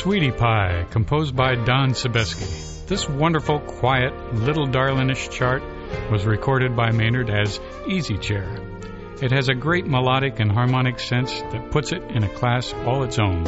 Sweetie Pie, composed by Don Sebeski. This wonderful, quiet, little darlinish chart was recorded by Maynard as Easy Chair. It has a great melodic and harmonic sense that puts it in a class all its own.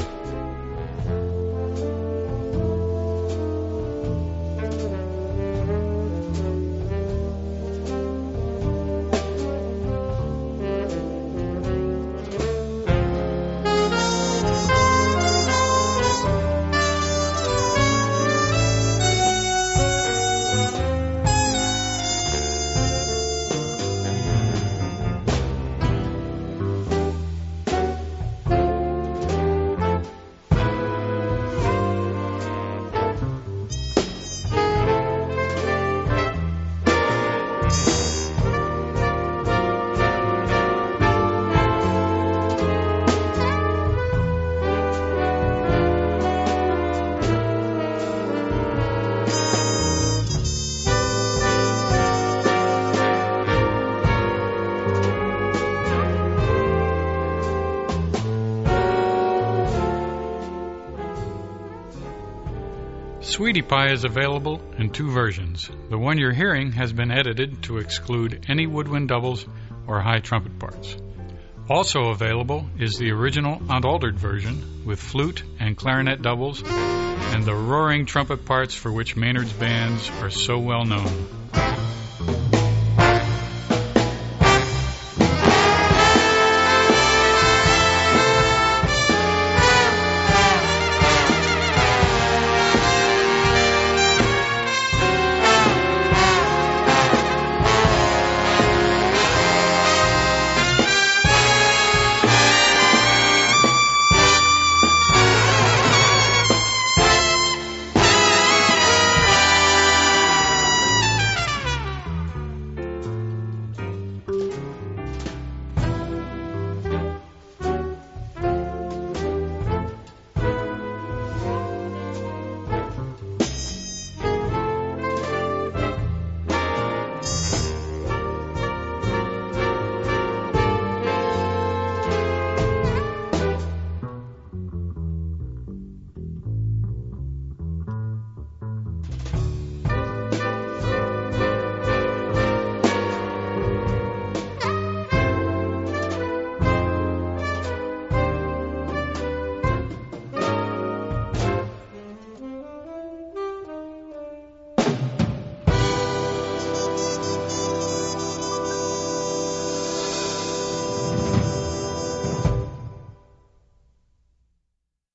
Sweetie Pie is available in two versions. The one you're hearing has been edited to exclude any woodwind doubles or high trumpet parts. Also available is the original unaltered version with flute and clarinet doubles and the roaring trumpet parts for which Maynard's bands are so well known.